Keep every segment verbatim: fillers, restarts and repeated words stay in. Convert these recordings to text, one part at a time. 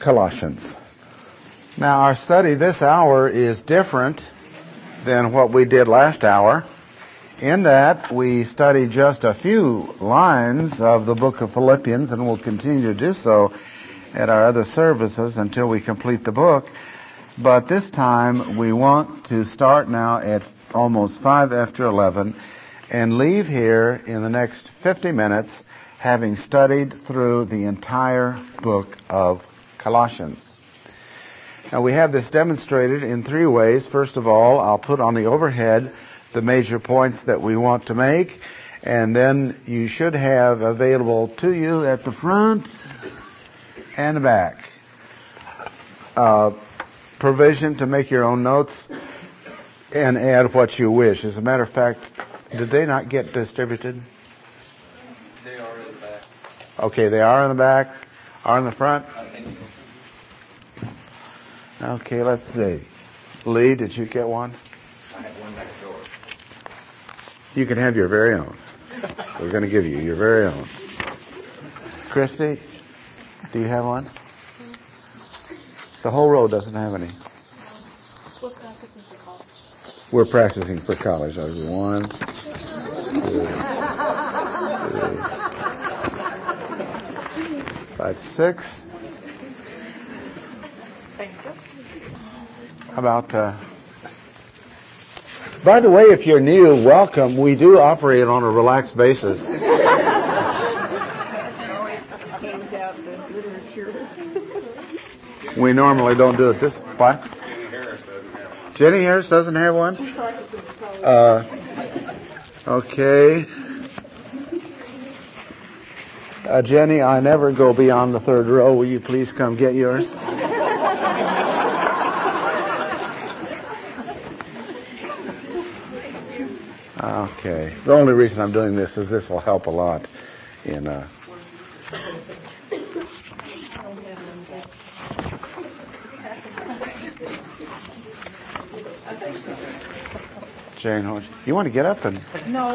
Colossians. Now, our study this hour is different than what we did last hour, in that we studied just a few lines of the book of Philippians, and we'll continue to do so at our other services until we complete the book. But this time we want to start now at almost five after eleven and leave here in the next fifty minutes having studied through the entire book of Colossians. Now, we have this demonstrated in three ways. First of all, I'll put on the overhead the major points that we want to make, and then you should have available to you at the front and the back uh, provision to make your own notes and add what you wish. As a matter of fact, did they not get distributed? They are in the back. Okay, they are in the back, are in the front? I think so. Okay, let's see. Lee, did you get one? I have one next door. You can have your very own. We're going to give you your very own. Christy, do you have one? The whole row doesn't have any. We're practicing for college. We're practicing for college. One, two, three, five, six. Thank you. How about, uh, by the way, if you're new, welcome. We do operate on a relaxed basis. We normally don't do it this, what? Jenny Harris doesn't have one? Uh, okay. Uh, Jenny, I never go beyond the third row. Will you please come get yours? Okay. The only reason I'm doing this is this will help a lot in, uh, Jane, you want to get up and... No.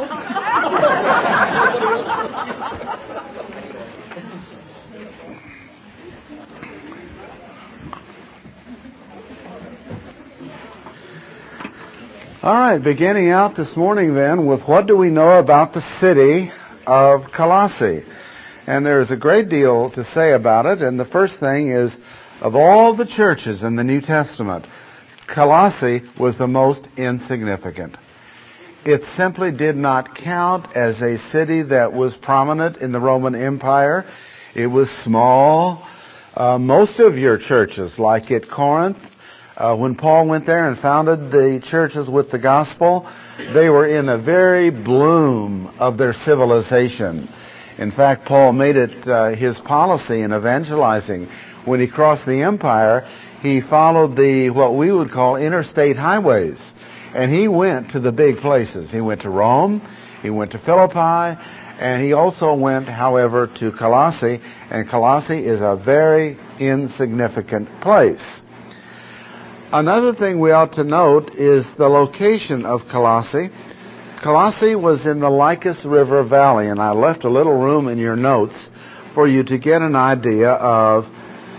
All right, beginning out this morning then with what do we know about the city of Colossae? And there's a great deal to say about it, and the first thing is, of all the churches in the New Testament, Colossae was the most insignificant. It simply did not count as a city that was prominent in the Roman Empire. It was small. Uh, most of your churches, like at Corinth, uh, when Paul went there and founded the churches with the gospel, they were in a very bloom of their civilization. In fact, Paul made it uh, his policy in evangelizing. When he crossed the empire, he followed the, what we would call interstate highways. And he went to the big places. He went to Rome, he went to Philippi, and he also went, however, to Colossae. And Colossae is a very insignificant place. Another thing we ought to note is the location of Colossae. Colossae was in the Lycus River Valley, and I left a little room in your notes for you to get an idea of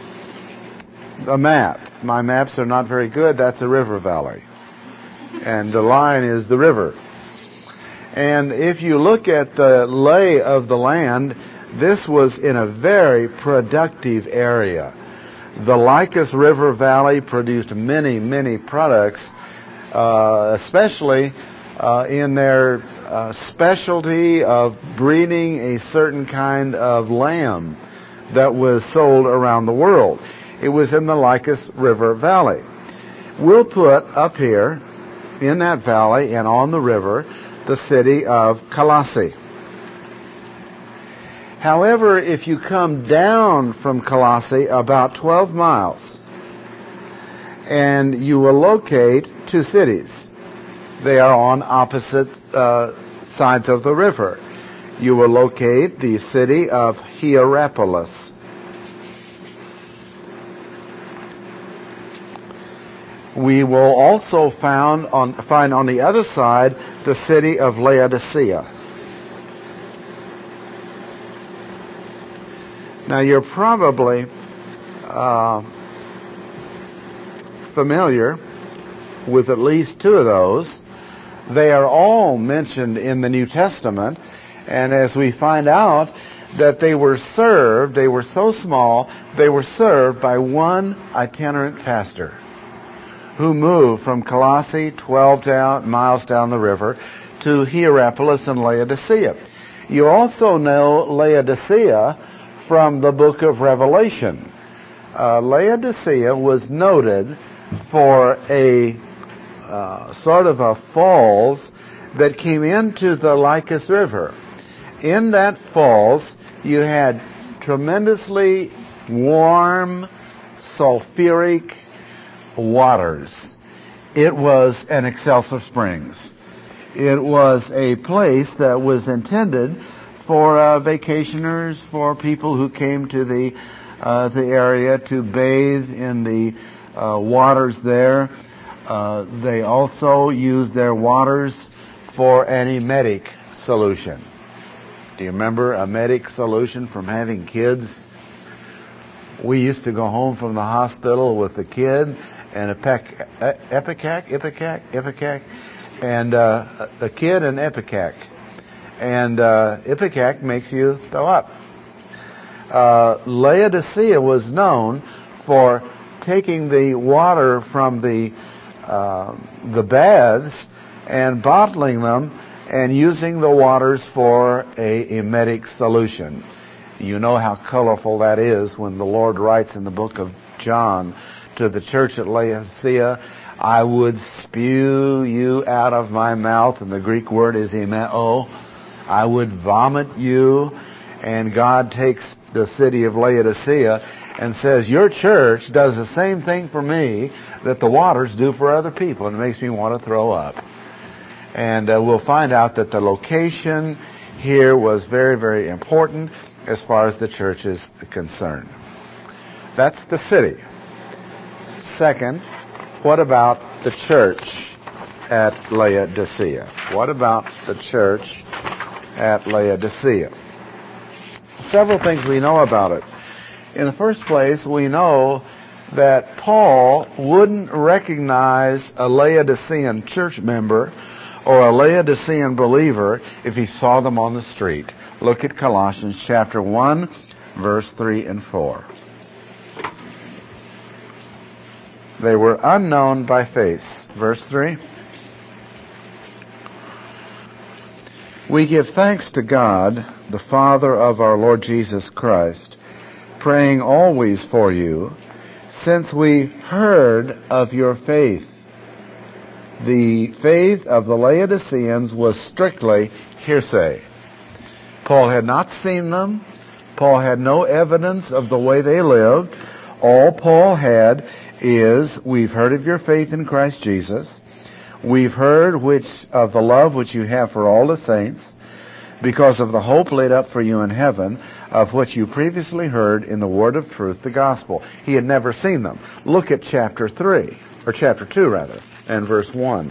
the map. My maps are not very good. That's a river valley. And the line is the river. And if you look at the lay of the land, this was in a very productive area. The Lycus River Valley produced many, many products, uh, especially uh, in their uh, specialty of breeding a certain kind of lamb that was sold around the world. It was in the Lycus River Valley. We'll put up here in that valley and on the river the city of Colossae. However, if you come down from Colossae about twelve miles, and you will locate two cities. They are on opposite uh, sides of the river. You will locate the city of Hierapolis. We will also found on, find on the other side the city of Laodicea. Now you're probably uh, uh, familiar with at least two of those. They are all mentioned in the New Testament, and as we find out that they were served, they were so small, they were served by one itinerant pastor who moved from Colossae, twelve down, miles down the river, to Hierapolis and Laodicea. You also know Laodicea from the book of Revelation. Uh, Laodicea was noted for a uh, sort of a falls that came into the Lycus River. In that falls, you had tremendously warm, sulfuric waters. It was an Excelsior Springs. It was a place that was intended for uh, vacationers, for people who came to the uh, the area to bathe in the uh, waters there. Uh, they also used their waters for an emetic solution. Do you remember emetic solution from having kids? We used to go home from the hospital with a kid and a pec, Epicac, Ipecac, Ipecac, and uh, a kid and Epicac. And uh, Ipecac makes you throw up. Uh, Laodicea was known for taking the water from the uh, the baths and bottling them and using the waters for a emetic solution. You know how colorful that is when the Lord writes in the book of John to the church at Laodicea, I would spew you out of my mouth, and the Greek word is emeo. I would vomit you. And God takes the city of Laodicea and says, your church does the same thing for me that the waters do for other people, and it makes me want to throw up. And uh, we'll find out that the location here was very, very important as far as the church is concerned. That's the city. Second, what about the church at Laodicea? What about the church at Laodicea? Several things we know about it. In the first place, we know that Paul wouldn't recognize a Laodicean church member or a Laodicean believer if he saw them on the street. Look at Colossians chapter one, verse three and four. They were unknown by face. Verse three. We give thanks to God, the Father of our Lord Jesus Christ, praying always for you, since we heard of your faith. The faith of the Laodiceans was strictly hearsay. Paul had not seen them. Paul had no evidence of the way they lived. All Paul had is, we've heard of your faith in Christ Jesus. We've heard which of the love which you have for all the saints, because of the hope laid up for you in heaven, of which you previously heard in the word of truth, the gospel. He had never seen them. Look at chapter three, or chapter two rather, and verse one.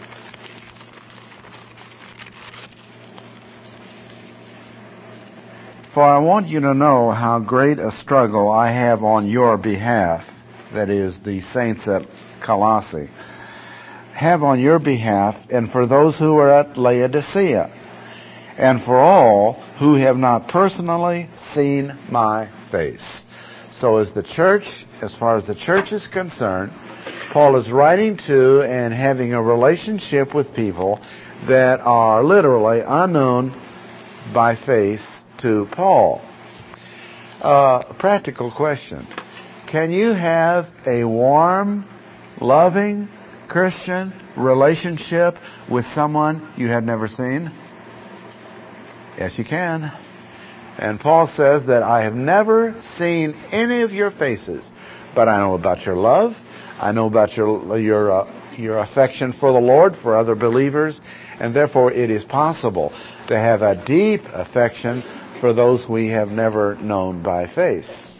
For I want you to know how great a struggle I have on your behalf, that is, the saints at Colossae, have on your behalf, and for those who are at Laodicea, and for all who have not personally seen my face. So as the church, as far as the church is concerned, Paul is writing to and having a relationship with people that are literally unknown by face to Paul. Uh, a practical question. Can you have a warm, loving, Christian relationship with someone you have never seen? Yes, you can. And Paul says that I have never seen any of your faces, but I know about your love. I know about your your uh, your affection for the Lord, for other believers, and therefore it is possible to have a deep affection for those we have never known by face.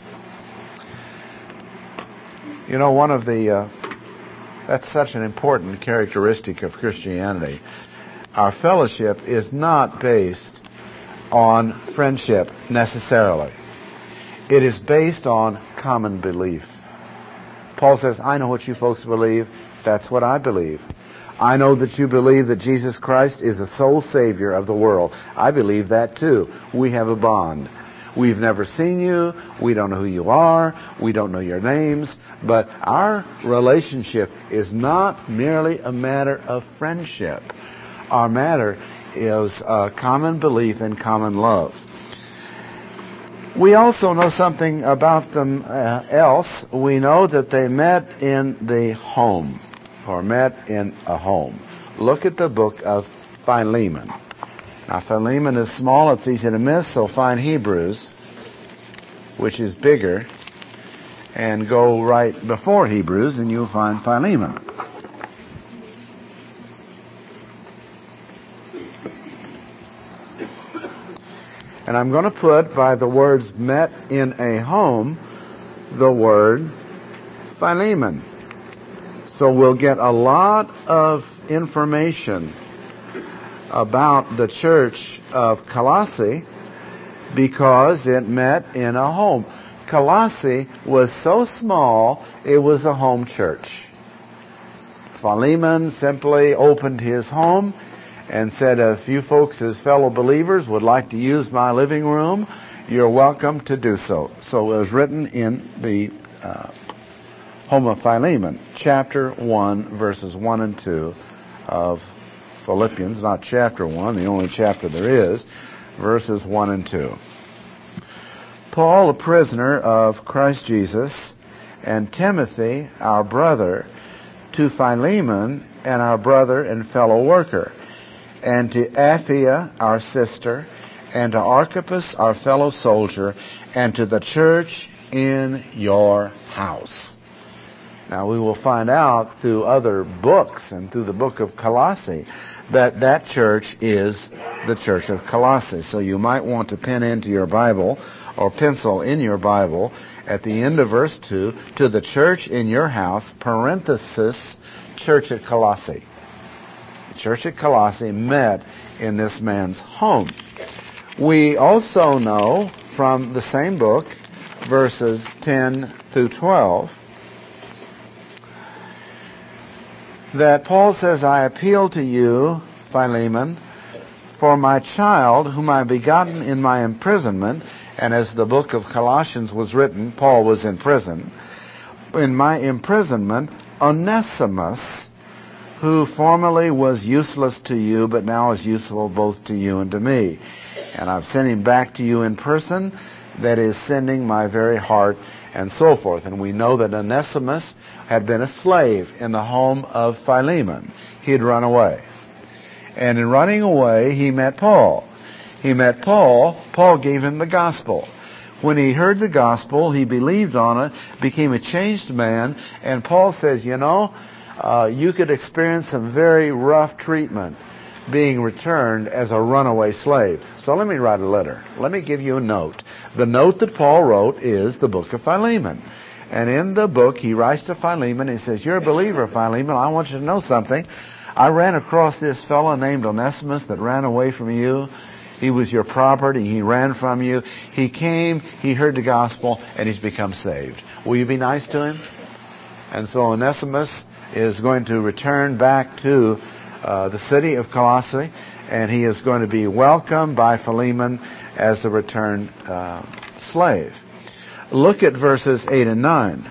You know, one of the uh, that's such an important characteristic of Christianity. Our fellowship is not based on friendship necessarily. It is based on common belief. Paul says, I know what you folks believe. That's what I believe. I know that you believe that Jesus Christ is the sole Savior of the world. I believe that too. We have a bond. We've never seen you. We don't know who you are. We don't know your names. But our relationship is not merely a matter of friendship. Our matter is a common belief and common love. We also know something about them uh, else. We know that they met in the home, or met in a home. Look at the book of Philemon. Now, Philemon is small, it's easy to miss, so find Hebrews, which is bigger, and go right before Hebrews, and you'll find Philemon. And I'm going to put by the words met in a home, the word Philemon. So we'll get a lot of information about the church of Colossae because it met in a home. Colossae was so small, it was a home church. Philemon simply opened his home and said, if you folks as fellow believers would like to use my living room, you're welcome to do so. So it was written in the uh, home of Philemon, chapter one, verses one and two of Philippians, not chapter one, the only chapter there is, verses one and two. Paul, a prisoner of Christ Jesus, and Timothy, our brother, to Philemon and our brother and fellow worker, and to Apphia, our sister, and to Archippus, our fellow soldier, and to the church in your house. Now we will find out through other books and through the book of Colossae that that church is the church of Colossae. So you might want to pen into your Bible or pencil in your Bible at the end of verse two, to the church in your house, parenthesis, church at Colossae. The church at Colossae met in this man's home. We also know from the same book, verses ten through twelve, that Paul says, I appeal to you, Philemon, for my child, whom I have begotten in my imprisonment. And as the book of Colossians was written, Paul was in prison. In my imprisonment, Onesimus, who formerly was useless to you, but now is useful both to you and to me. And I've sent him back to you in person, that is sending my very heart, and so forth. And we know that Onesimus had been a slave in the home of Philemon. He had run away. And in running away, he met Paul. He met Paul. Paul gave him the gospel. When he heard the gospel, he believed on it, became a changed man, and Paul says, you know, uh, you could experience some very rough treatment being returned as a runaway slave. So let me write a letter. Let me give you a note. The note that Paul wrote is the book of Philemon. And in the book, he writes to Philemon, he says, you're a believer, Philemon, I want you to know something. I ran across this fellow named Onesimus that ran away from you. He was your property. He ran from you. He came, he heard the gospel, and he's become saved. Will you be nice to him? And so Onesimus is going to return back to uh, the city of Colossae, and he is going to be welcomed by Philemon as a returned uh, slave. Look at verses eight and nine.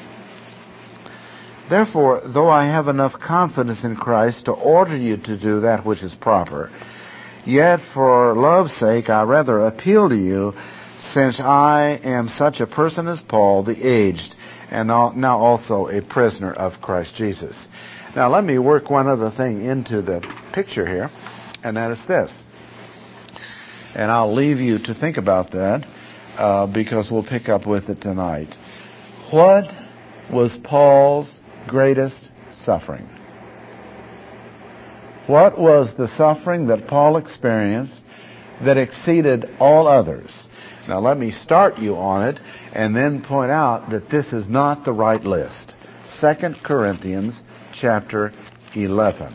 Therefore, though I have enough confidence in Christ to order you to do that which is proper, yet for love's sake I rather appeal to you, since I am such a person as Paul, the aged, and now also a prisoner of Christ Jesus. Now let me work one other thing into the picture here, and that is this. And I'll leave you to think about that, uh, because we'll pick up with it tonight. What was Paul's greatest suffering? What was the suffering that Paul experienced that exceeded all others? Now let me start you on it and then point out that this is not the right list. Second Corinthians chapter eleven.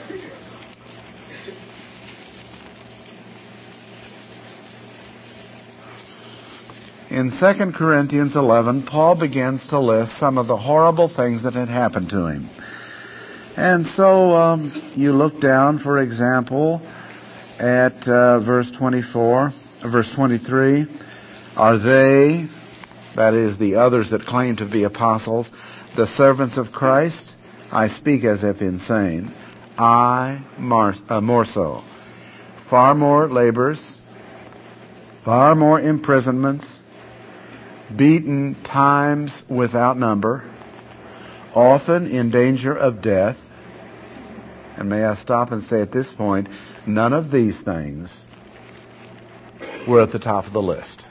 In Second Corinthians eleven, Paul begins to list some of the horrible things that had happened to him. And so um, you look down, for example, at uh, verse twenty-four, verse twenty-three. Are they, that is the others that claim to be apostles, the servants of Christ? I speak as if insane. I more, uh, more so. Far more labors, far more imprisonments, beaten times without number, often in danger of death. And may I stop and say at this point, none of these things were at the top of the list.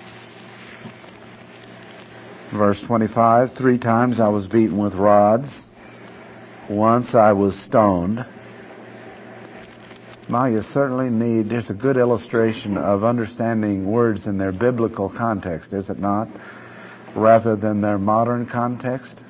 Verse twenty-five, three times I was beaten with rods. Once I was stoned. Now you certainly need, there's a good illustration of understanding words in their biblical context, is it not? Rather than their modern context.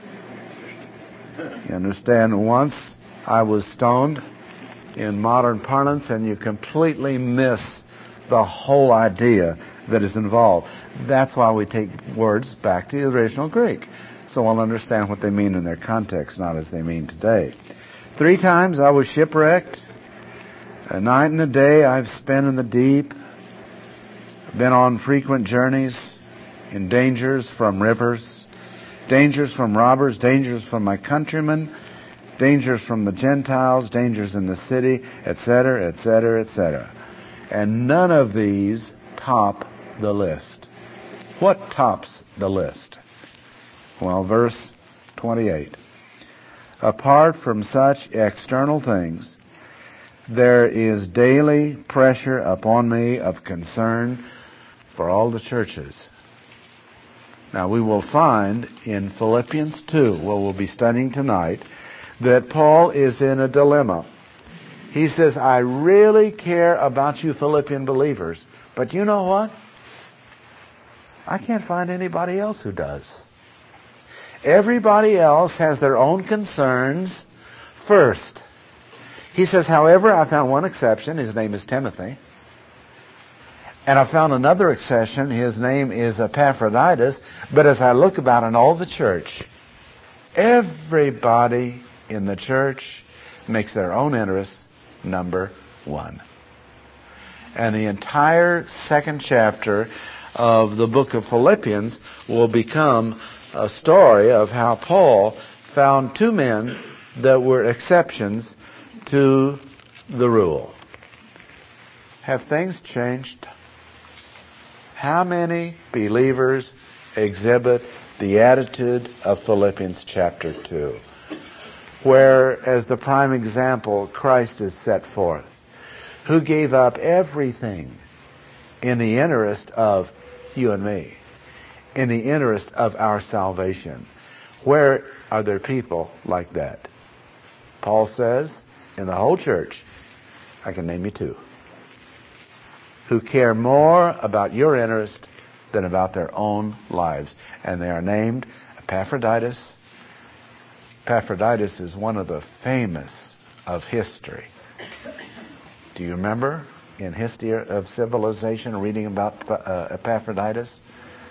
You understand, once I was stoned in modern parlance, and you completely miss the whole idea that is involved. That's why we take words back to the original Greek, so we'll understand what they mean in their context, not as they mean today. Three times I was shipwrecked. A night and a day I've spent in the deep. Been on frequent journeys, in dangers from rivers, dangers from robbers, dangers from my countrymen, dangers from the Gentiles, dangers in the city, et cetera, et cetera, et cetera. And none of these top the list. What tops the list? Well, verse twenty-eight. Apart from such external things, there is daily pressure upon me of concern for all the churches. Now we will find in Philippians two, where we'll be studying tonight, that Paul is in a dilemma. He says, I really care about you Philippian believers, but you know what? I can't find anybody else who does. Everybody else has their own concerns first. He says, however, I found one exception. His name is Timothy. And I found another exception. His name is Epaphroditus. But as I look about in all the church, everybody in the church makes their own interests number one. And the entire second chapter of the book of Philippians will become a story of how Paul found two men that were exceptions to the rule. Have things changed? How many believers exhibit the attitude of Philippians chapter two, where, as the prime example, Christ is set forth, who gave up everything in the interest of you and me, in the interest of our salvation? Where are there people like that? Paul says, in the whole church, I can name you two, who care more about your interest than about their own lives. And they are named Epaphroditus. Epaphroditus is one of the famous of history. Do you remember in History of Civilization reading about uh, Epaphroditus?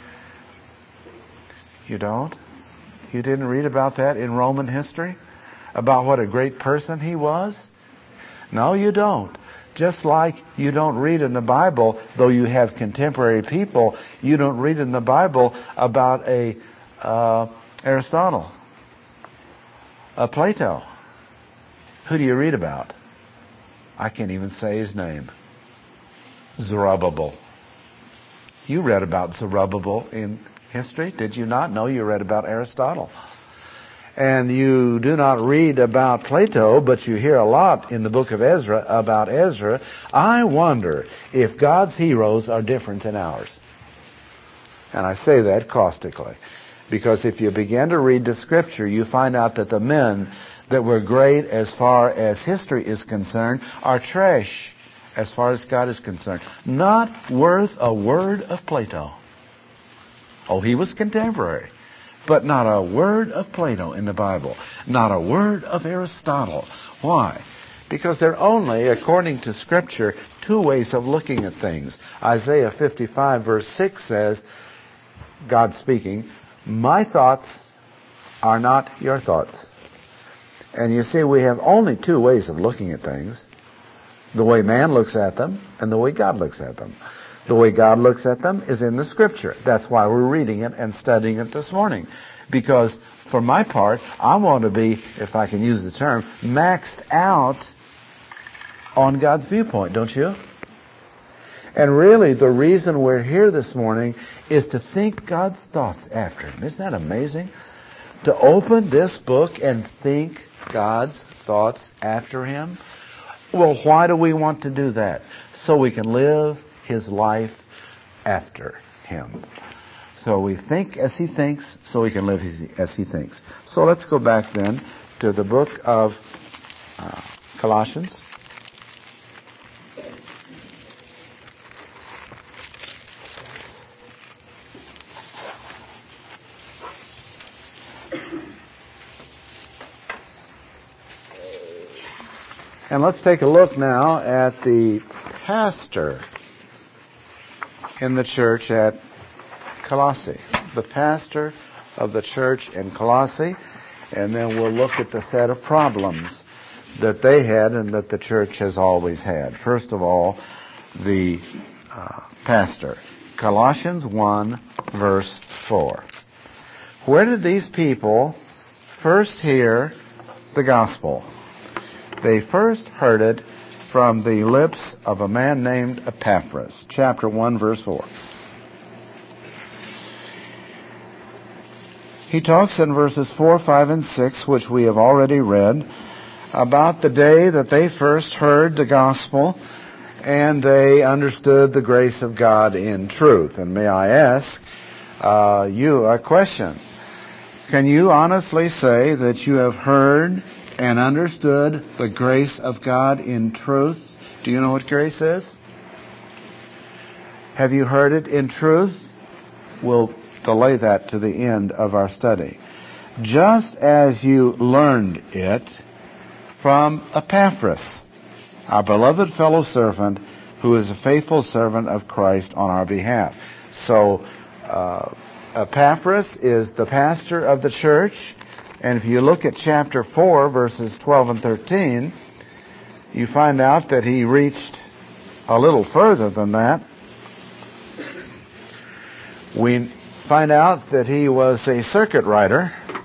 You don't? You didn't read about that in Roman history? About what a great person he was? No, you don't. Just like you don't read in the Bible, though you have contemporary people, you don't read in the Bible about a uh, Aristotle, a Plato. Who do you read about? I can't even say his name. Zerubbabel. You read about Zerubbabel in history, did you not? No, you read about Aristotle. And you do not read about Plato, but you hear a lot in the book of Ezra about Ezra. I wonder if God's heroes are different than ours. And I say that caustically, because if you begin to read the scripture, you find out that the men that were great as far as history is concerned are trash as far as God is concerned. Not worth a word of Plato. Oh, he was contemporary. But not a word of Plato in the Bible. Not a word of Aristotle. Why? Because there are only, according to Scripture, two ways of looking at things. Isaiah fifty-five verse six says, God speaking, my thoughts are not your thoughts. And you see, we have only two ways of looking at things. The way man looks at them and the way God looks at them. The way God looks at them is in the Scripture. That's why we're reading it and studying it this morning. Because for my part, I want to be, if I can use the term, maxed out on God's viewpoint, don't you? And really, the reason we're here this morning is to think God's thoughts after Him. Isn't that amazing? To open this book and think God's thoughts after Him. Well, why do we want to do that? So we can live His life after Him. So we think as He thinks, so we can live as He thinks. So let's go back then to the book of uh, Colossians. And let's take a look now at the pastor in the church at Colossae. The pastor of the church in Colossae. And then we'll look at the set of problems that they had and that the church has always had. First of all, the uh, pastor. Colossians one verse four. Where did these people first hear the gospel? They first heard it from the lips of a man named Epaphras. Chapter one, verse four. He talks in verses four, five, and six, which we have already read, about the day that they first heard the gospel and they understood the grace of God in truth. And may I ask uh, you a question? Can you honestly say that you have heard and understood the grace of God in truth? Do you know what grace is? Have you heard it in truth? We'll delay that to the end of our study. Just as you learned it from Epaphras, our beloved fellow servant, who is a faithful servant of Christ on our behalf. So, uh, Epaphras is the pastor of the church. And if you look at chapter four, verses twelve and thirteen, you find out that he reached a little further than that. We find out that he was a circuit rider.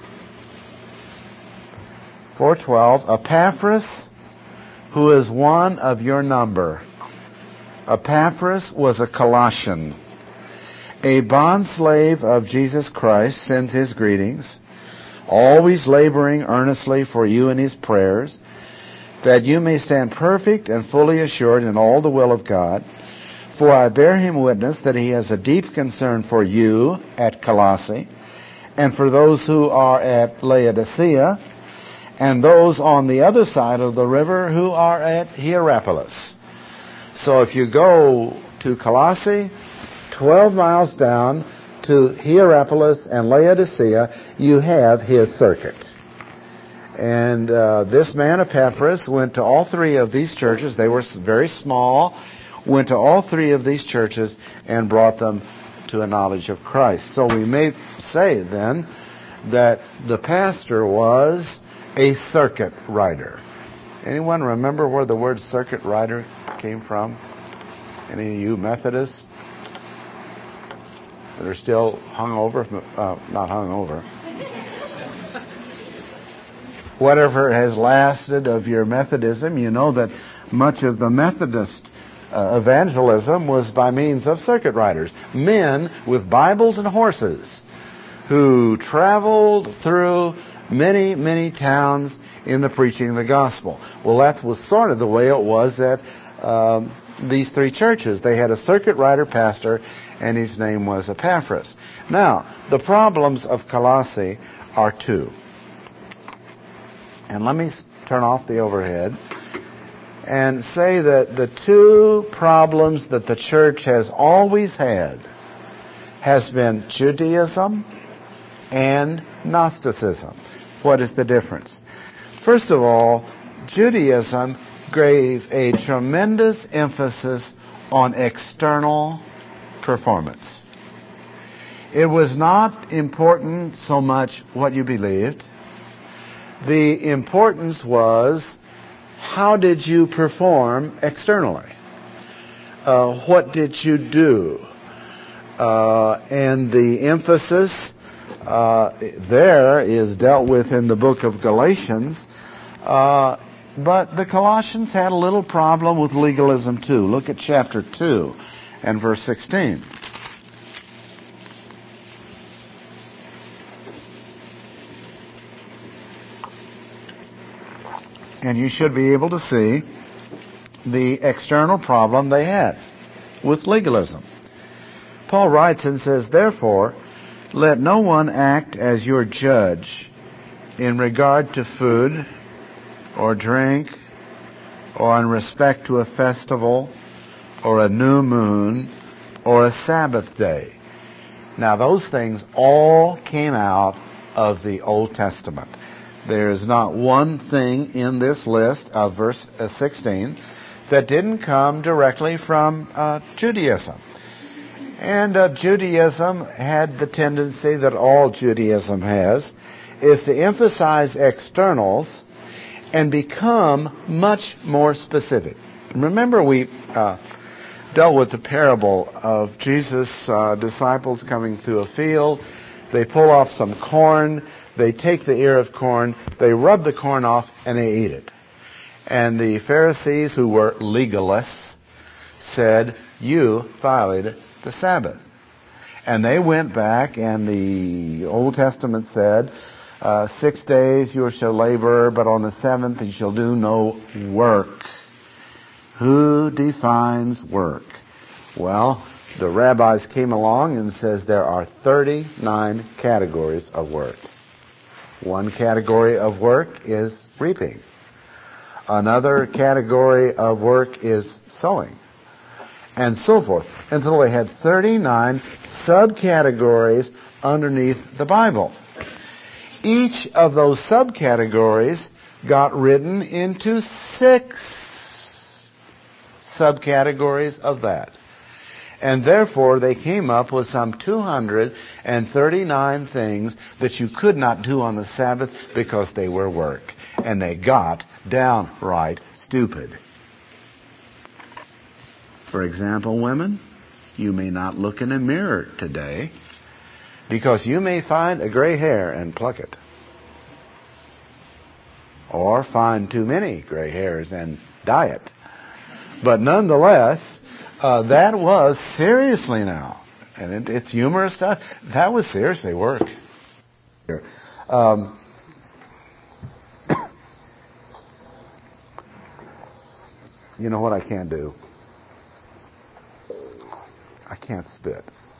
four twelve, Epaphras, who is one of your number. Epaphras was a Colossian. A bondslave of Jesus Christ sends his greetings, always laboring earnestly for you in his prayers, that you may stand perfect and fully assured in all the will of God. For I bear him witness that he has a deep concern for you at Colossae, and for those who are at Laodicea, and those on the other side of the river who are at Hierapolis. So if you go to Colossae, twelve miles down to Hierapolis and Laodicea, you have his circuit. And uh, this man, Epaphras, went to all three of these churches. They were very small. Went to all three of these churches and brought them to a knowledge of Christ. So we may say then that the pastor was a circuit rider. Anyone remember where the word circuit rider came from? Any of you Methodists that are still hung over? Uh, not hung over. Whatever has lasted of your Methodism, you know that much of the Methodist uh, evangelism was by means of circuit riders. Men with Bibles and horses who traveled through many, many towns in the preaching of the gospel. Well, that was sort of the way it was at um, these three churches. They had a circuit rider pastor, and his name was Epaphras. Now, the problems of Colossae are two. And let me turn off the overhead and say that the two problems that the church has always had has been Judaism and Gnosticism. What is the difference? First of all, Judaism gave a tremendous emphasis on external performance. It was not important so much what you believed. The importance was, how did you perform externally? Uh, what did you do? Uh, and the emphasis uh, there is dealt with in the book of Galatians. Uh, but the Colossians had a little problem with legalism too. Look at chapter two and verse sixteen. And you should be able to see the external problem they had with legalism. Paul writes and says, "Therefore, let no one act as your judge in regard to food or drink or in respect to a festival or a new moon or a Sabbath day." Now, those things all came out of the Old Testament. There is not one thing in this list of verse sixteen that didn't come directly from uh, Judaism. And uh, Judaism had the tendency that all Judaism has, is to emphasize externals and become much more specific. Remember, we uh, dealt with the parable of Jesus' uh, disciples coming through a field. They pull off some corn. They take the ear of corn. They rub the corn off, and they eat it. And the Pharisees, who were legalists, said, "You violated the Sabbath." And they went back, and the Old Testament said, uh, six days you shall labor, but on the seventh you shall do no work. Who defines work? Well, the rabbis came along and says there are thirty-nine categories of work. One category of work is reaping. Another category of work is sowing. And so forth. Until they had thirty-nine subcategories underneath the Bible. Each of those subcategories got written into six subcategories of that. And therefore, they came up with some two hundred thirty-nine things that you could not do on the Sabbath because they were work. And they got downright stupid. For example, women, you may not look in a mirror today because you may find a gray hair and pluck it. Or find too many gray hairs and dye it. But nonetheless, uh, that was seriously now, and it, it's humorous stuff, that was seriously work. Um, you know what I can't do? I can't spit.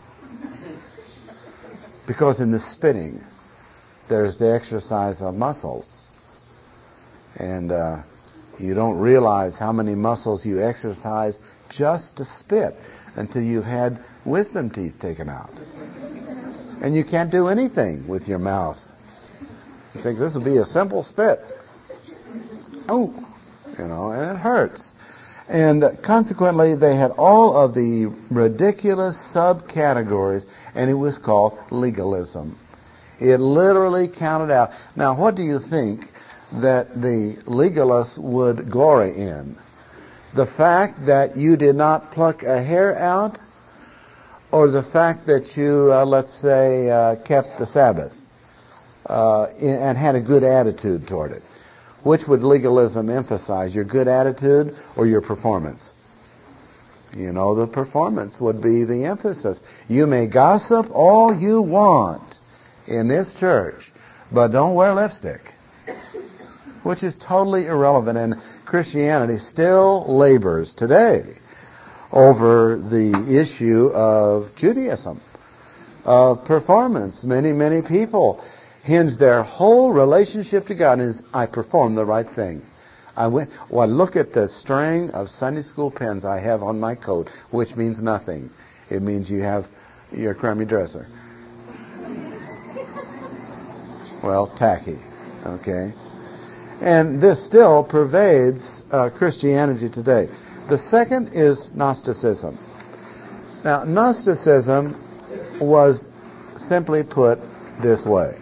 Because in the spitting, there's the exercise of muscles. And uh, you don't realize how many muscles you exercise just to spit until you've had wisdom teeth taken out. And you can't do anything with your mouth. You think this will be a simple spit. Oh, you know, and it hurts. And consequently, they had all of the ridiculous subcategories, and it was called legalism. It literally counted out. Now, what do you think that the legalists would glory in? The fact that you did not pluck a hair out, or the fact that you, uh, let's say, uh, kept the Sabbath uh, and had a good attitude toward it? Which would legalism emphasize, your good attitude or your performance? You know, the performance would be the emphasis. You may gossip all you want in this church, but don't wear lipstick. Which is totally irrelevant, and Christianity still labors today over the issue of Judaism, of performance. Many, many people hinge their whole relationship to God is, I perform the right thing. I went, well, look at the string of Sunday school pens I have on my coat, which means nothing. It means you have your crummy dresser. Well, tacky. Okay. And this still pervades uh, Christianity today. The second is Gnosticism. Now, Gnosticism was simply put this way.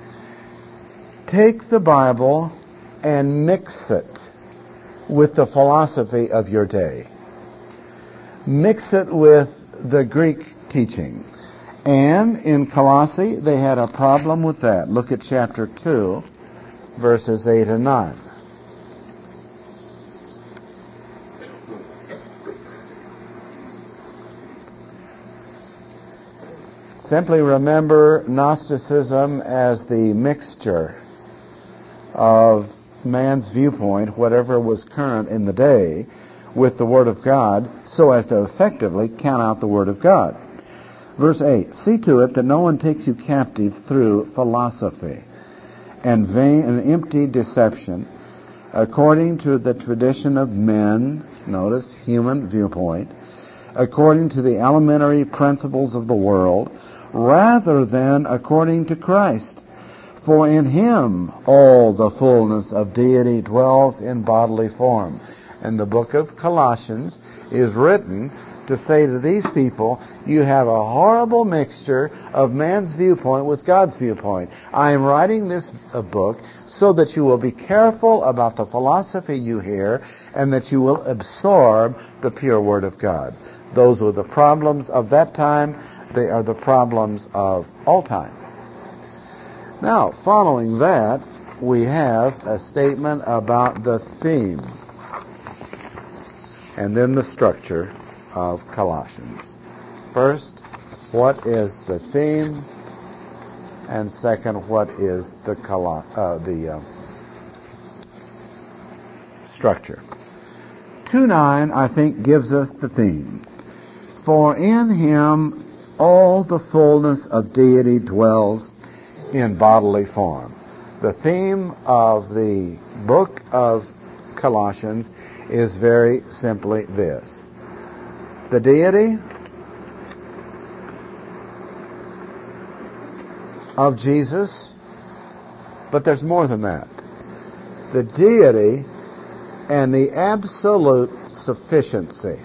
Take the Bible and mix it with the philosophy of your day. Mix it with the Greek teaching. And in Colossae, they had a problem with that. Look at chapter two, verses eight and nine. Simply remember Gnosticism as the mixture of man's viewpoint, whatever was current in the day, with the Word of God, so as to effectively count out the Word of God. Verse eight, see to it that no one takes you captive through philosophy and vain and empty deception, according to the tradition of men, notice, human viewpoint, according to the elementary principles of the world, rather than according to Christ. For in Him all the fullness of deity dwells in bodily form. And the book of Colossians is written to say to these people, you have a horrible mixture of man's viewpoint with God's viewpoint. I am writing this uh, book so that you will be careful about the philosophy you hear and that you will absorb the pure Word of God. Those were the problems of that time. They are the problems of all time. Now, following that, we have a statement about the theme and then the structure of Colossians. First, what is the theme? And second, what is the Colo- uh, the uh, structure? two nine, I think, gives us the theme. For in Him all the fullness of deity dwells in bodily form. The theme of the book of Colossians is very simply this. The deity of Jesus, but there's more than that. The deity and the absolute sufficiency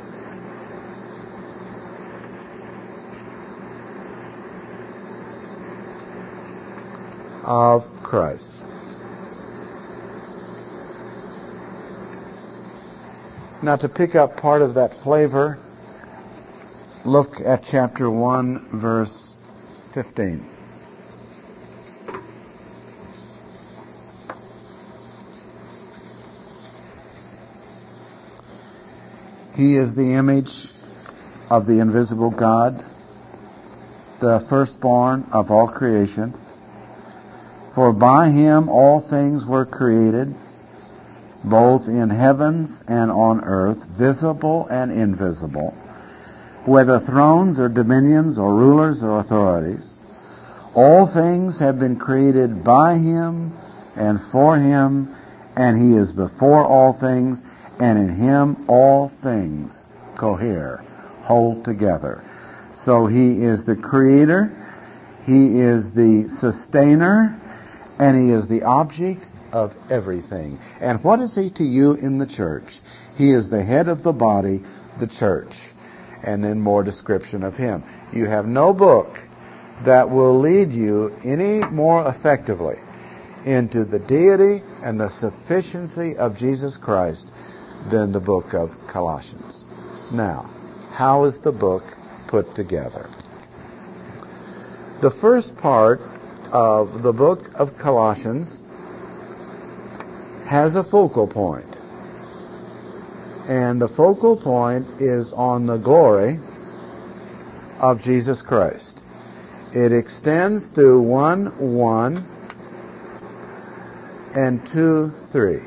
of Christ. Now, to pick up part of that flavor, look at chapter one, verse fifteen. He is the image of the invisible God, the firstborn of all creation. For by Him all things were created, both in heavens and on earth, visible and invisible, whether thrones or dominions or rulers or authorities. All things have been created by Him and for Him, and He is before all things, and in Him all things cohere, hold together. So He is the Creator, He is the Sustainer, and He is the object of everything. And what is He to you in the church? He is the head of the body, the church. And then more description of Him. You have no book that will lead you any more effectively into the deity and the sufficiency of Jesus Christ than the book of Colossians. Now, how is the book put together? The first part of the book of Colossians has a focal point. And the focal point is on the glory of Jesus Christ. It extends through one one and two three.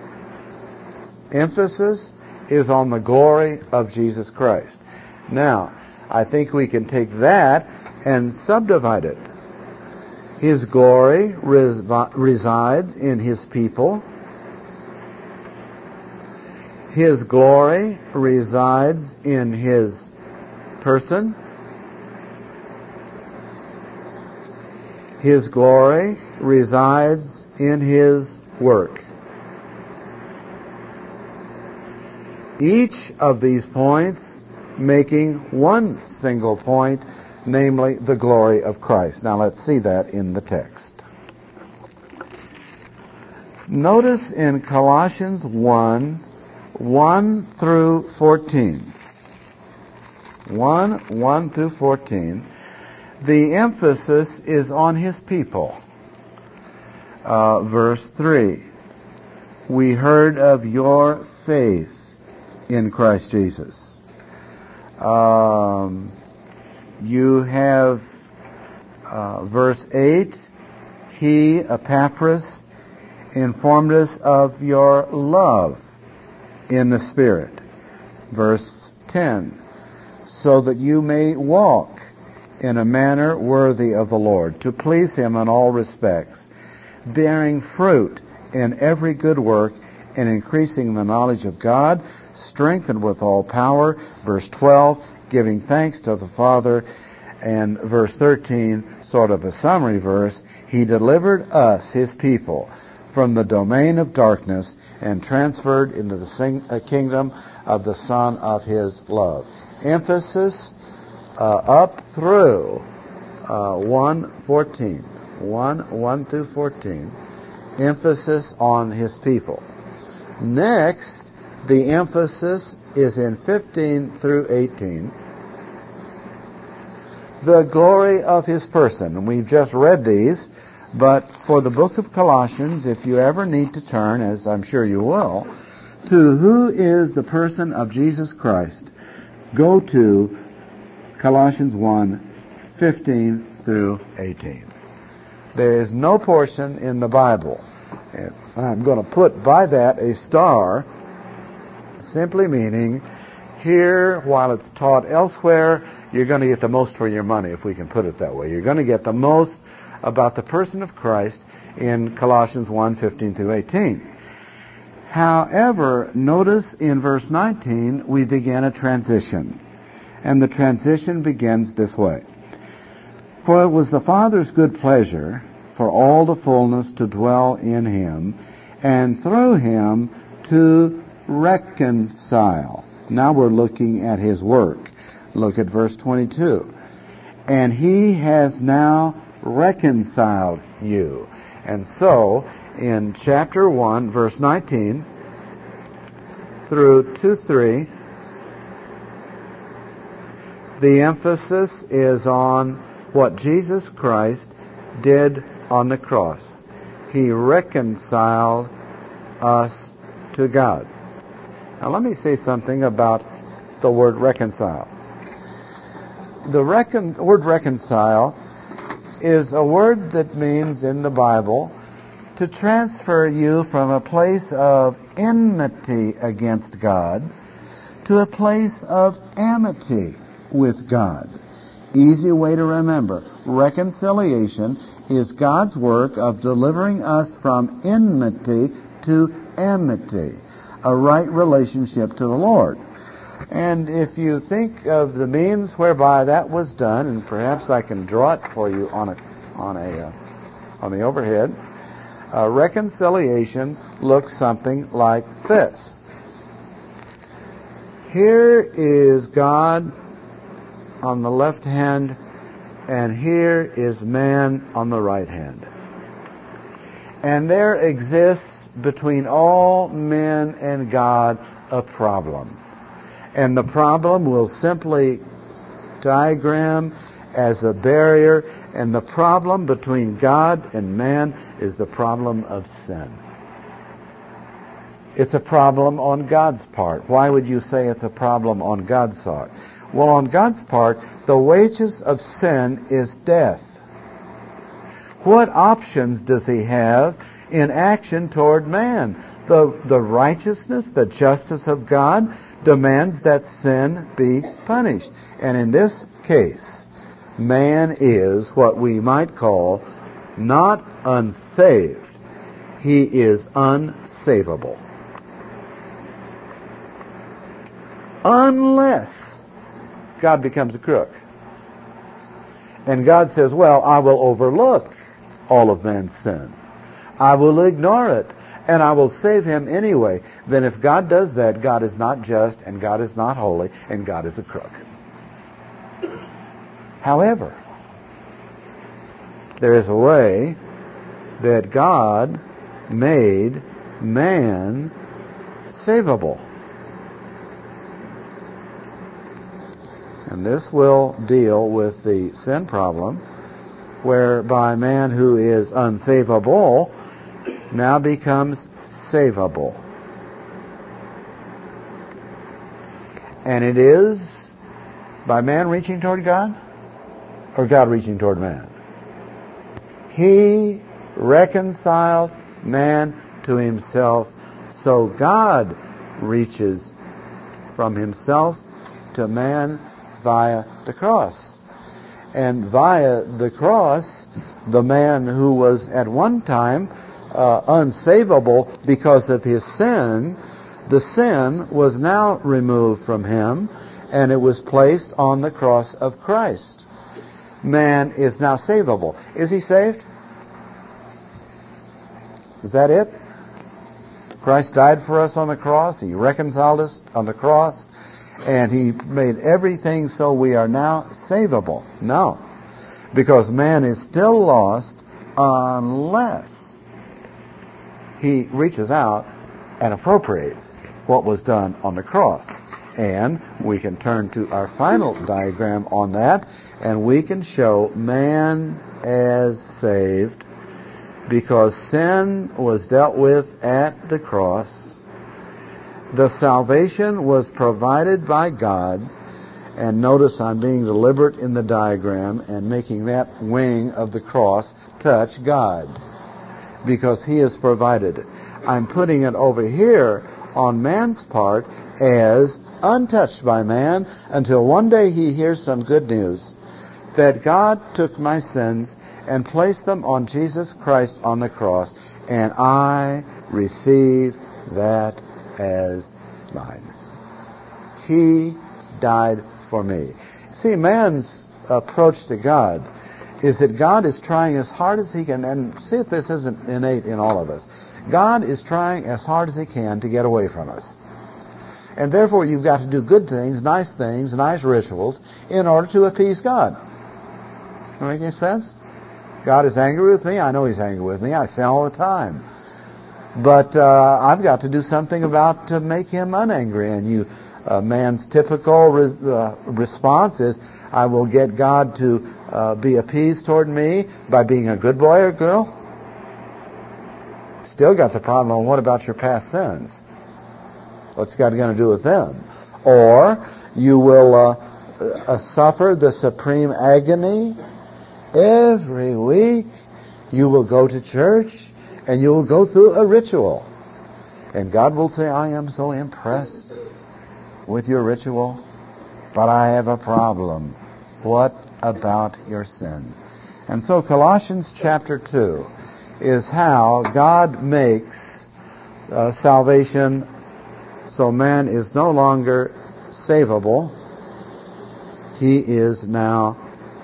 Emphasis is on the glory of Jesus Christ. Now, I think we can take that and subdivide it. His glory res- resides in His people. His glory resides in His person. His glory resides in His work. Each of these points making one single point, namely the glory of Christ. Now let's see that in the text. Notice in Colossians one, one through fourteen. one, one through fourteen. The emphasis is on His people. Uh, verse three. We heard of your faith in Christ Jesus. Um, you have uh, verse eight. He, Epaphras, informed us of your love in the Spirit. Verse ten. So that you may walk in a manner worthy of the Lord, to please Him in all respects, bearing fruit in every good work and increasing the knowledge of God, strengthened with all power. Verse twelve, giving thanks to the Father. And verse thirteen, sort of a summary verse, He delivered us, His people, from the domain of darkness and transferred into the sing- uh, kingdom of the Son of His love. Emphasis uh, up through uh, one fourteen. one, one through fourteen. Emphasis on His people. Next, the emphasis is in fifteen through eighteen. The glory of His person. And we've just read these, but for the book of Colossians, if you ever need to turn, as I'm sure you will, to who is the person of Jesus Christ, go to Colossians one, fifteen through eighteen. There is no portion in the Bible, and I'm going to put by that a star, simply meaning here, while it's taught elsewhere, you're going to get the most for your money, if we can put it that way. You're going to get the most about the person of Christ in Colossians one, fifteen through eighteen. However, notice in verse nineteen, we begin a transition. And the transition begins this way. For it was the Father's good pleasure for all the fullness to dwell in Him, and through Him to reconcile. Now we're looking at His work. Look at verse twenty-two. And He has now reconciled you. And so, in chapter one, verse nineteen, through two, three, the emphasis is on what Jesus Christ did on the cross. He reconciled us to God. Now let me say something about the word reconcile. The recon- word reconcile is a word that means in the Bible to transfer you from a place of enmity against God to a place of amity with God. Easy way to remember. Reconciliation is God's work of delivering us from enmity to amity, a right relationship to the Lord. And if you think of the means whereby that was done, and perhaps I can draw it for you on a on a uh, on the overhead, uh, reconciliation looks something like this. Here is God on the left hand, and here is man on the right hand. And there exists between all men and God a problem. And the problem will simply diagram as a barrier, and the problem between God and man is the problem of sin. It's a problem on God's part. Why would you say it's a problem on God's part? Well, on God's part, the wages of sin is death. What options does He have in action toward man? The, the righteousness, the justice of God demands that sin be punished. And in this case, man is what we might call not unsaved. He is unsavable. Unless God becomes a crook. And God says, well, I will overlook all of man's sin. I will ignore it. and I will save him anyway, then if God does that, God is not just, and God is not holy, and God is a crook. However, there is a way that God made man savable. And this will deal with the sin problem, whereby man who is unsavable now becomes savable. And it is by man reaching toward God, or God reaching toward man. He reconciled man to himself, so God reaches from himself to man via the cross. And via the cross, the man who was at one time uh, unsavable because of his sin, the sin was now removed from him, and it was placed on the cross of Christ. Man is now savable. Is he saved? Is that it? Christ died for us on the cross. He reconciled us on the cross. And he made everything so we are now savable. No. Because man is still lost unless he reaches out and appropriates what was done on the cross. And we can turn to our final diagram on that, and we can show man as saved because sin was dealt with at the cross. The salvation was provided by God, and notice I'm being deliberate in the diagram and making that wing of the cross touch God, because he has provided it. I'm putting it over here on man's part as untouched by man until one day he hears some good news that God took my sins and placed them on Jesus Christ on the cross, and I receive that as mine. He died for me. See, man's approach to God is that God is trying as hard as he can, and see if this isn't innate in all of us. God is trying as hard as he can to get away from us. And therefore you've got to do good things, nice things, nice rituals in order to appease God. Does that make any sense? God is angry with me. I know he's angry with me. I sin all the time. But uh, I've got to do something about to make him unangry. And you, uh, man's typical res- uh, response is, I will get God to uh, be appeased toward me by being a good boy or girl. Still got the problem on what about your past sins? What's God going to do with them? Or you will uh, uh, suffer the supreme agony every week. You will go to church and you will go through a ritual. And God will say, I am so impressed with your ritual, but I have a problem. What about your sin? And so Colossians chapter two is how God makes uh, salvation so man is no longer savable. He is now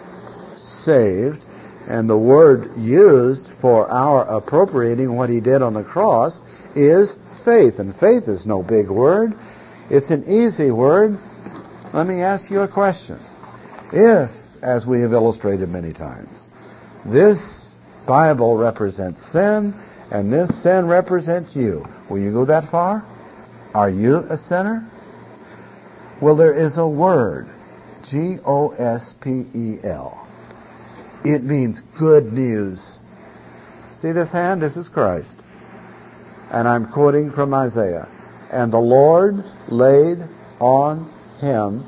saved. And the word used for our appropriating what he did on the cross is faith. And faith is no big word. It's an easy word. Let me ask you a question. If, as we have illustrated many times, this Bible represents sin and this sin represents you, will you go that far? Are you a sinner? Well, there is a word, G O S P E L. It means good news. See this hand? This is Christ. And I'm quoting from Isaiah. And the Lord laid on him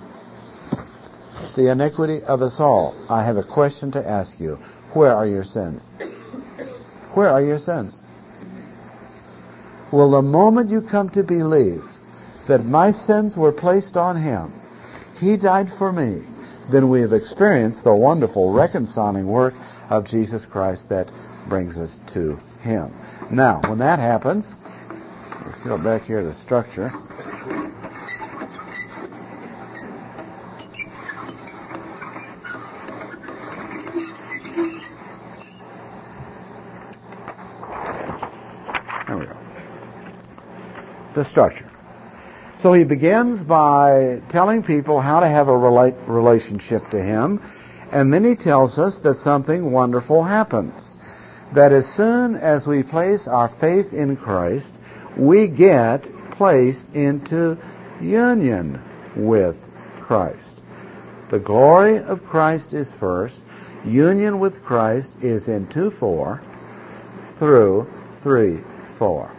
the iniquity of us all. I have a question to ask you. Where are your sins? Where are your sins? Well, the moment you come to believe that my sins were placed on him, he died for me, then we have experienced the wonderful reconciling work of Jesus Christ that brings us to him. Now, when that happens, let's go back here to the structure. There we go. the structure. So he begins by telling people how to have a rela- relationship to him, and then he tells us that something wonderful happens. That as soon as we place our faith in Christ, we get placed into union with Christ. The glory of Christ is first. Union with Christ is in two four through three four.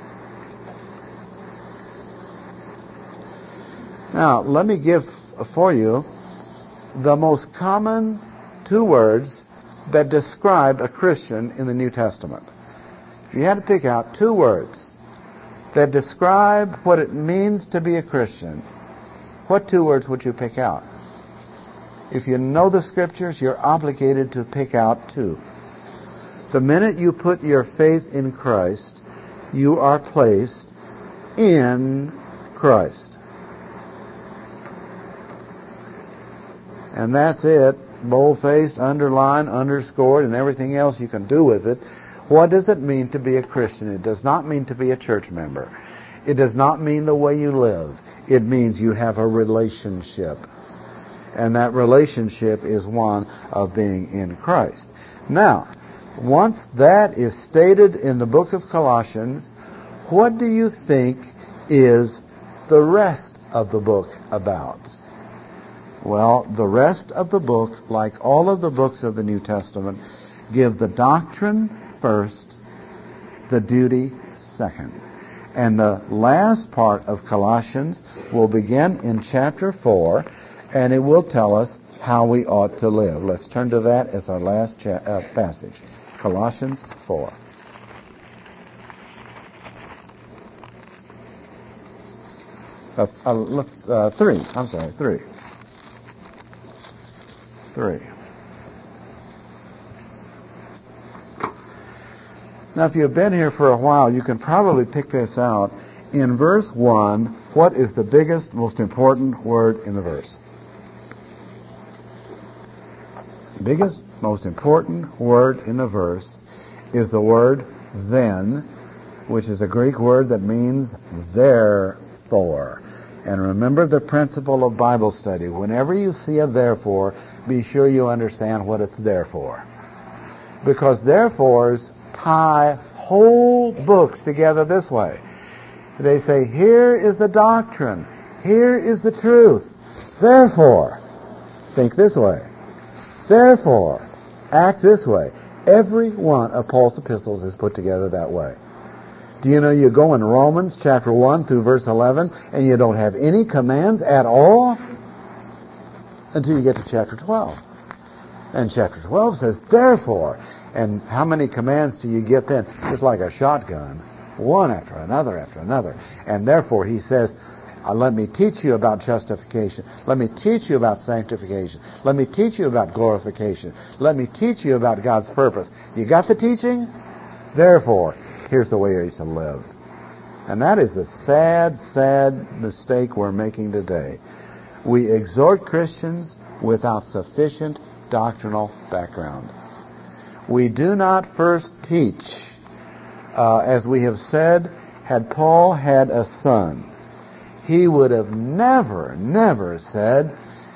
Now, let me give for you the most common two words that describe a Christian in the New Testament. If you had to pick out two words that describe what it means to be a Christian, what two words would you pick out? If you know the Scriptures, you're obligated to pick out two. The minute you put your faith in Christ, you are placed in Christ. And that's it. Bold-faced, underlined, underscored, and everything else you can do with it. What does it mean to be a Christian? It does not mean to be a church member. It does not mean the way you live. It means you have a relationship. And that relationship is one of being in Christ. Now, once that is stated in the book of Colossians, what do you think is the rest of the book about? Well, the rest of the book, like all of the books of the New Testament, give the doctrine first, the duty second. And the last part of Colossians will begin in chapter four, and it will tell us how we ought to live. Let's turn to that as our last cha- uh, passage. Colossians four. Uh, uh, let's uh, three. I'm sorry, three. Three. Now, if you've been here for a while, you can probably pick this out. In verse one, what is the biggest, most important word in the verse? Biggest, most important word in the verse is the word then, which is a Greek word that means therefore. And remember the principle of Bible study. Whenever you see a therefore, be sure you understand what it's there for. Because therefores tie whole books together this way. They say, here is the doctrine. Here is the truth. Therefore, think this way. Therefore, act this way. Every one of Paul's epistles is put together that way. Do you know you go in Romans chapter one through verse eleven and you don't have any commands at all until you get to chapter twelve. And chapter twelve says, therefore. And how many commands do you get then? It's like a shotgun. One after another after another. And therefore he says, uh, let me teach you about justification. Let me teach you about sanctification. Let me teach you about glorification. Let me teach you about God's purpose. You got the teaching? Therefore, here's the way you to live. And that is the sad, sad mistake we're making today. We exhort Christians without sufficient doctrinal background. We do not first teach. Uh, as we have said, had Paul had a son, he would have never, never said,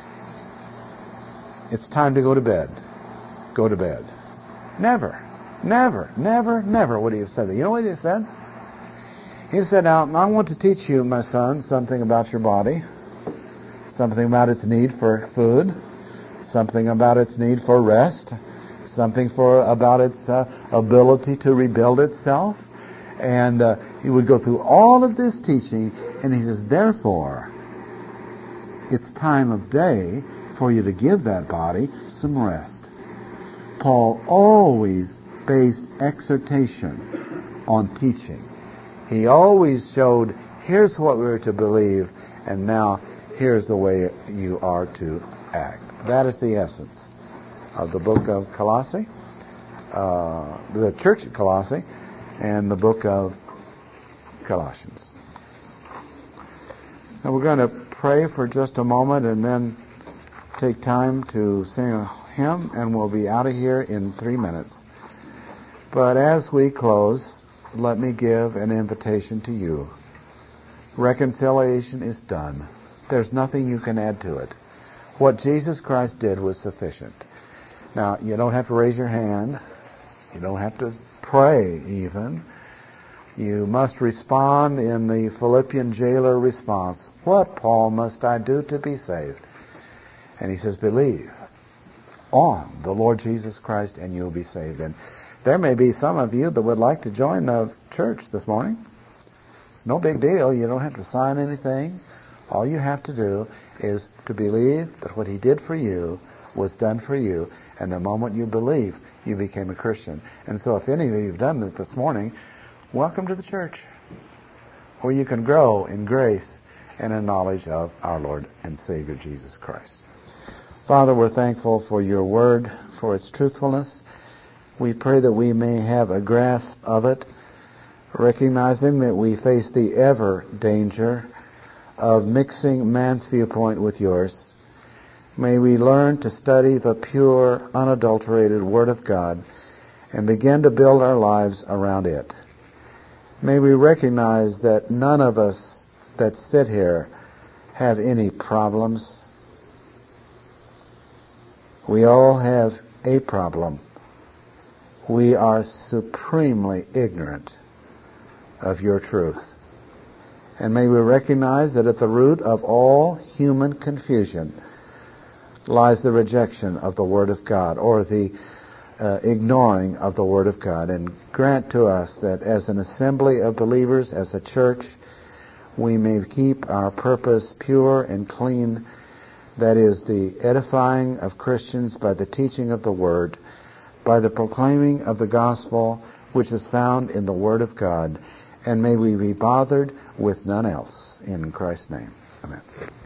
it's time to go to bed. Go to bed. Never. Never, never, never would he have said that. You know what he said? He said, now, I want to teach you, my son, something about your body, something about its need for food, something about its need for rest, something for about its uh, ability to rebuild itself. And uh, he would go through all of this teaching, and he says, therefore, it's time of day for you to give that body some rest. Paul always based exhortation on teaching. He always showed, here's what we're to believe, and now here's the way you are to act. That is the essence of the book of Colossae, uh, the church at Colossae, and the book of Colossians. Now we're going to pray for just a moment and then take time to sing a hymn, and we'll be out of here in three minutes. But as we close, let me give an invitation to you. Reconciliation is done. There's nothing you can add to it. What Jesus Christ did was sufficient. Now, you don't have to raise your hand. You don't have to pray even. You must respond in the Philippian jailer response. What, Paul, must I do to be saved? And he says, believe on the Lord Jesus Christ and you'll be saved. And there may be some of you that would like to join the church this morning. It's no big deal. You don't have to sign anything. All you have to do is to believe that what he did for you was done for you. And the moment you believe, you became a Christian. And so if any of you have done that this morning, welcome to the church, where you can grow in grace and in knowledge of our Lord and Savior Jesus Christ. Father, we're thankful for your word, for its truthfulness. We pray that we may have a grasp of it, recognizing that we face the ever danger of mixing man's viewpoint with yours. May we learn to study the pure, unadulterated Word of God and begin to build our lives around it. May we recognize that none of us that sit here have any problems. We all have a problem. We are supremely ignorant of your truth. And may we recognize that at the root of all human confusion lies the rejection of the Word of God, or the uh, ignoring of the Word of God. And grant to us that as an assembly of believers, as a church, we may keep our purpose pure and clean, that is, the edifying of Christians by the teaching of the Word, by the proclaiming of the gospel which is found in the Word of God, and may we be bothered with none else. In Christ's name, amen.